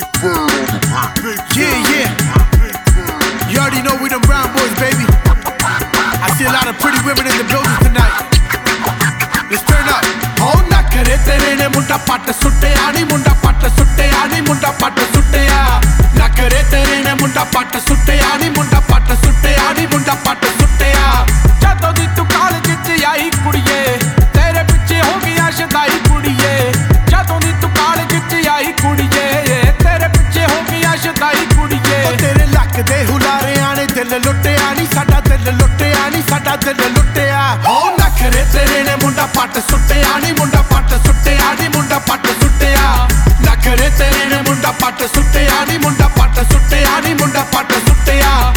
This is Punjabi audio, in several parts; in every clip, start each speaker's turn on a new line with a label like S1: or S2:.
S1: Yeah. You already know we them brown boys, baby. I see a lot of pretty women in the building tonight. Let's turn up. Oh, na kare tere ne munda patt sutte ani munda patt sutte ani munda patt sutte ya. Na kare tere ne munda patt sutte ani munda patt sutte ani munda patt sutte ya. ਜਦੋਂ ਦੀ ਤੂੰ ਕਾਲਜ ਚ ਆਈ ਕੁੜੀਏ ਤੇਰੇ ਪਿੱਛੇ ਹੋ ਗਿਆ ਸ਼ਦਾਈ ਕੁੜੀਏ ਜਦੋਂ ਦੀ ਤੂੰ ਕਾਲਜ ਚ ਆਈ ਕੁੜੀਏ ਤੇਰੇ ਪਿੱਛੇ ਹੋ ਗਿਆ ਸ਼ਦਾਈ ਕੁੜੀਏ ਤੇਰੇ ਲੱਕ ਦੇ ਹੁਲਾਰਿਆਂ ਨੇ ਦਿਲ ਲੁੱਟਿਆ ਨਹੀਂ ਸਾਡਾ ਦਿਲ ਲੁੱਟਿਆ ਨਹੀਂ ਸਾਡਾ ਦਿਲ ਲੁੱਟਿਆ ਹੋ ਨਖਰੇ ਤੇਰੇ ਨੇ ਮੁੰਡਾ ਪੱਟ ਸੁੱਟਿਆ ਨਹੀਂ ਮੁੰਡਾ ਪੱਟ ਸੁੱਟਿਆ ਨਹੀਂ ਮੁੰਡਾ ਪੱਟ ਸੁੱਟਿਆ ਨਖਰੇ ਤੇਰੇ ਨੇ ਮੁੰਡਾ ਪੱਟ ਸੁੱਟਿਆ ਨਹੀਂ ਮੁੰਡਾ ਪੱਟ ਸੁੱਟਿਆ ਨਹੀਂ ਮੁੰਡਾ ਪੱਟ ਸੁੱਟਿਆ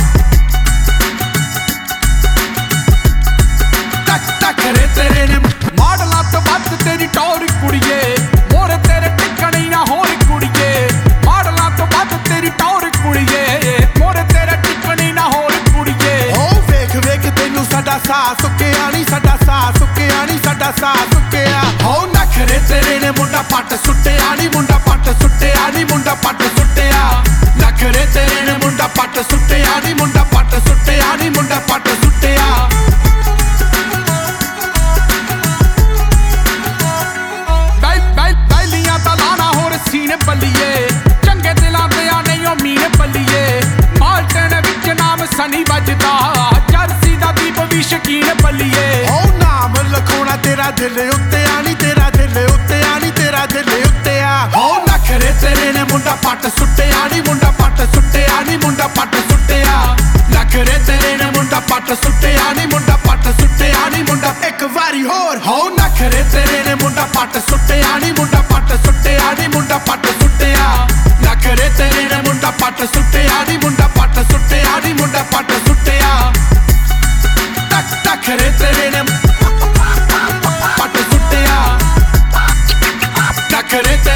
S1: ਕਰੇ ਤੇਰੇ ਨੇ ਮਾਡਲਾਂ ਤੋਂ ਵੱਧ ਤੇਰੀ ਟੌਰ ਕੁੜੀਏ ਮੋਰੇ ਤੇਰੇ ਟਿਕਣੀ ਨਾ ਹੋਰ ਕੁੜੀਏ ਮਾਡਲਾਂ ਤੋਂ ਵੱਧ ਤੇਰੀ ਟੌਰ ਕੁੜੀਏ ਮੋਰੇ ਤੇਰੇ ਟਿਕਣੀ ਨਾ ਹੋਰ ਕੁੜੀਏ ਓ ਵੇਖ ਵੇਖ ਤੈਨੂੰ ਸਾਡਾ ਸਾਹ ਸੁੱਕਿਆ ਨਹੀਂ ਸਾਡਾ ਸਾਹ ਸੁੱਕਿਆ ਨਹੀਂ ਸਾਡਾ ਸਾਹ ਸੁੱਕਿਆ ਓ ਨਖਰੇ ਤੇਰੇ ਨੇ ਮੁੰਡਾ ਪੱਟ ਸੁੱਟਿਆ ਨਹੀਂ ਮੁੰਡਾ ਪੱਟ ਸੁੱਟਿਆ ਨਹੀਂ ਮੁੰਡਾ ਪੱਟ ਸੁੱਟਿਆ ਨਖਰੇ ਤੇਰੇ ਨੇ ਮੁੰਡਾ ਪੱਟ ਸੁੱਟਿਆ ਨਹੀਂ ਮੁੰਡਾ ਪੱਟ ਸੁੱਟਿਆ ਨਹੀਂ ਮੁੰਡਾ ਪੱਟ ਸੁੱਟਿਆ ਸੀਨੇ ਬੱਲੀਏ ਚੰਗੇ ਦਿਲਾਂ ਤੇ ਆ ਨਹੀਂ ਉਹ ਮੀਨੇ ਬੱਲੀਏ ਮਾਲਟਨ ਵਿੱਚ ਨਾਮ ਸਨੀ ਵੱਜਦਾ ਜਰਸੀ ਦਾ ਦੀਪ ਵੀ ਸ਼ਕੀਨ ਬੱਲੀਏ ਓ ਨਾਮ ਲਖਾਉਣਾ ਤੇਰਾ ਦਿਲ ਉੱਤੇ ਆ ਨਹੀਂ ਤੇਰਾ ਦਿਲ ਉੱਤੇ ਆ ਨਹੀਂ ਤੇਰਾ ਦਿਲ ਉੱਤੇ ਆ ਓ ਨਖਰੇ ਤੇਰੇ ਨੇ ਮੁੰਡਾ ਪੱਟ ਸੁੱਟਿਆ ਨਹੀਂ ਮੁੰਡਾ ਪੱਟ ਸੁੱਟਿਆ ਨਹੀਂ ਮੁੰਡਾ ਪੱਟ ਸੁੱਟਿਆ ਨਖਰੇ ਤੇਰੇ ਨੇ ਮੁੰਡਾ ਪੱਟ ਸੁੱਟਿਆ ਨਹੀਂ ਮੁੰਡਾ ਪੱਟ ਸੁੱਟਿਆ ਨਹੀਂ ਮੁੰਡਾ ਇੱਕ ਵਾਰੀ ਹੋਰ ਓ ਨਖਰੇ ਤੇਰੇ ਨੇ ਮੁੰਡਾ ਪੱਟ ਸੁੱਟਿਆ ਨਹੀਂ ਮੁੰਡਾ ਪੱਟ ਸੁੱਟਿਆ ਨਹੀਂ ਮੁੰਡਾ ਪੱਟ ਸੁੱਟਿਆ ਨਖਰੇ ਤੇਰੇ ਨੇ ਮੁੰਡਾ ਪੱਟ ਸੁੱਟਿਆ ਨਹੀਂ ਮੁੰਡਾ ਪੱਟ ਸੁੱਟਿਆ ਨਹੀਂ ਮੁੰਡਾ ਪੱਟ ਸੁੱਟਿਆ ਨਖਰੇ ਤੇਰੇ ਨੇ ਪੱਟ ਸੁੱਟਿਆ ਨਖਰੇ